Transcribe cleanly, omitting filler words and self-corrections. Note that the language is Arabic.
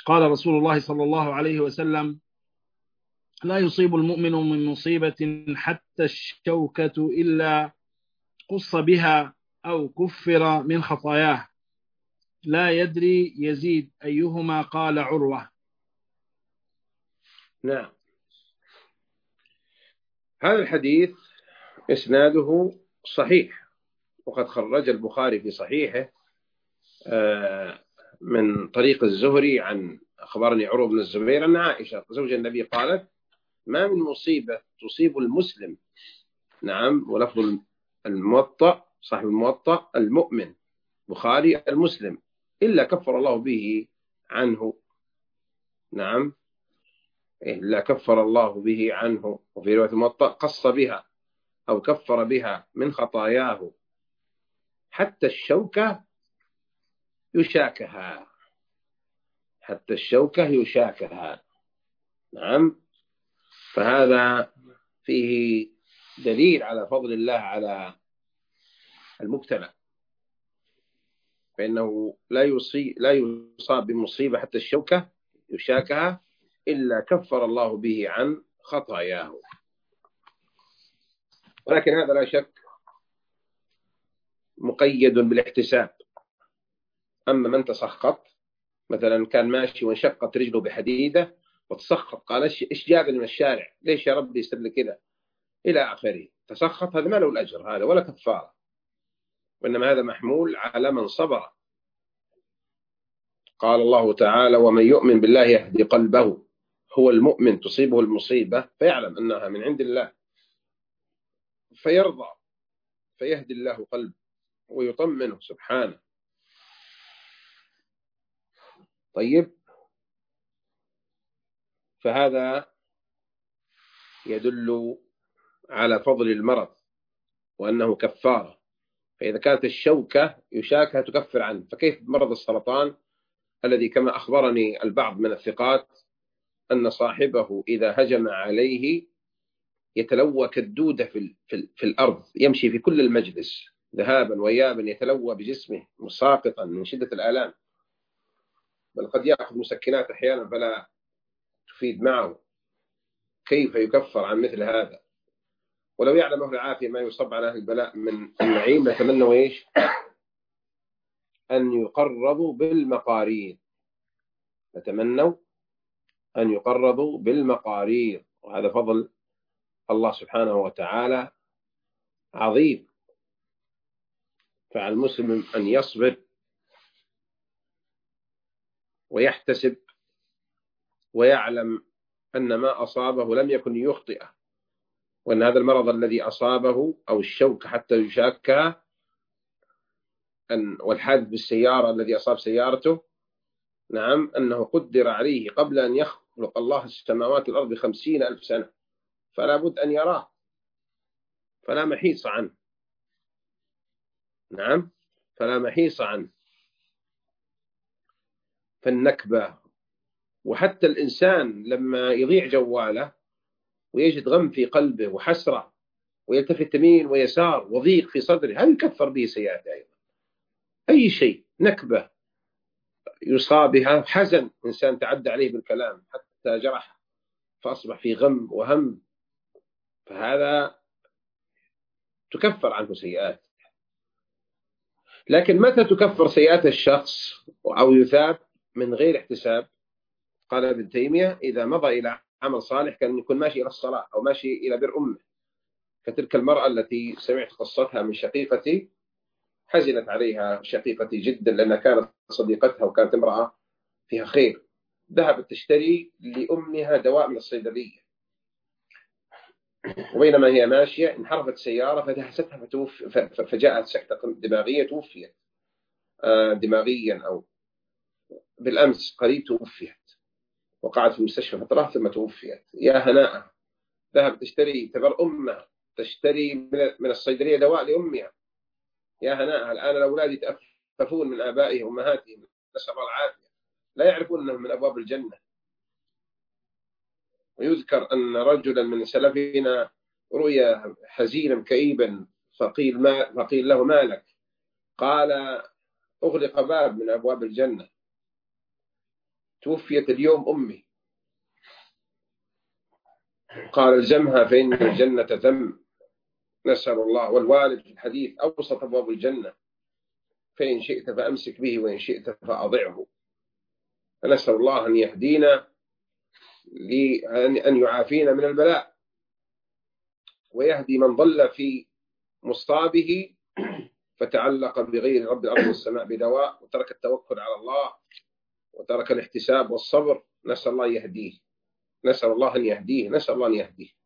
قال رسول الله صلى الله عليه وسلم: لا يصيب المؤمن من مصيبة حتى الشوكة إلا قص بها أو كفر من خطاياه. لا يدري يزيد أيهما قال عروة. نعم. هذا الحديث إسناده صحيح، وقد خرج البخاري في صحيحه من طريق الزهري عن أخبرني عروة بن الزبير أن عائشة زوج النبي قالت: ما من مصيبة تصيب المسلم، نعم، ولفظ الموطأ صاحب الموطأ المؤمن، بخاري المسلم، إلا كفر الله به عنه، نعم، إلا كفر الله به عنه. وفي رواية الموطأ قص بها أو كفر بها من خطاياه حتى الشوكة يشاكها، حتى الشوكة يشاكها، نعم. فهذا فيه دليل على فضل الله على المبتلى، فإنه لا يصاب بمصيبة حتى الشوكة يشاكها إلا كفر الله به عن خطاياه. ولكن هذا لا شك مقيد بالاحتساب. أما من تسخط، مثلا كان ماشي وانشقت رجله بحديدة وتسخط، قال: إيش جابني من الشارع؟ ليش يا ربي يصير لي كذا؟ إلى آخره. تسخط، هذا ما له الأجر هذا ولا كفارة، وإنما هذا محمول على من صبر. قال الله تعالى: ومن يؤمن بالله يهدي قلبه. هو المؤمن تصيبه المصيبة فيعلم أنها من عند الله فيرضى، فيهدي الله قلبه ويطمنه سبحانه. طيب، فهذا يدل على فضل المرض وأنه كفارة. فإذا كانت الشوكة يشاكها تكفر عنه، فكيف مرض السرطان الذي كما أخبرني البعض من الثقات أن صاحبه إذا هجم عليه يتلوى كالدودة في الأرض، يمشي في كل المجلس ذهابا وإيابا، يتلوى بجسمه مساقطا من شدة الآلام، بل قد يأخذ مسكنات أحيانا فلا تفيد معه. كيف يكفر عن مثل هذا؟ ولو يعلم أهل العافية ما يصب على أهل البلاء من النعيم نتمنوا إيش؟ أن يقرضوا بالمقاريض، نتمنوا أن يقرضوا بالمقاريض. وهذا فضل الله سبحانه وتعالى عظيم. فعلى المسلم أن يصبر ويحتسب ويعلم أن ما أصابه لم يكن ليخطئه، وأن هذا المرض الذي أصابه أو الشوك حتى يشاكها والحادث بالسيارة الذي أصاب سيارته، نعم، أنه قدر عليه قبل أن يخلق الله السماوات والأرض 50,000 سنة، فلا بد أن يراه، فلا محيص عنه، نعم، فلا محيص عنه. فالنكبة، وحتى الإنسان لما يضيع جواله ويجد غم في قلبه وحسرة ويلتفت يمين ويسار وضيق في صدره، هل يكفر به سيئات أيضا؟ أي شيء، نكبة يصاب بها، حزن إنسان تعدى عليه بالكلام حتى جرح فأصبح في غم وهم، فهذا تكفر عنه سيئات. لكن متى تكفر سيئات الشخص أو يثاب من غير احتساب؟ قال ابن تيمية: إذا مضى إلى عمل صالح كان يكون ماشي إلى الصلاة أو ماشي إلى بر أمه، كتلك المرأة التي سمعت قصتها من شقيقتي، حزنت عليها شقيقتي جدا لأنها كانت صديقتها وكانت امرأة فيها خير، ذهبت تشتري لأمها دواء من الصيدلية، وبينما هي ماشية انحرفت سيارة فدهستها فجاءت سكتة دماغية، توفيت دماغيا، أو بالأمس قريب توفيت، وقعت في المستشفى فترة ثم توفيت. يا هناء، ذهبت تشتري تبر أمها، تشتري من الصيدلية دواء لأمها. يا هناء، الآن الأولاد يتأففون من آبائهم وأمهاتهم، نسأل الله العافية، لا يعرفون أنهم من أبواب الجنة. ويذكر أن رجلا من سلفنا رؤيا حزينا كئيبا، فقيل له: ما لك؟ قال: أغلق باب من أبواب الجنة. توفيت اليوم أمي، قال الزمها فإن الجنة ذم. نسأل الله. والوالد في الحديث أوسط أبواب الجنة، فإن شئت فأمسك به وإن شئت فأضعه. فنسأل الله أن يهدينا، أن يعافينا من البلاء، ويهدي من ضل في مصابه فتعلق بغير رب الأرض والسماء بدواء، وترك التوكل على الله، وترك الاحتساب والصبر. نسأل الله يهديه، نسأل الله أن يهديه، نسأل الله أن يهديه.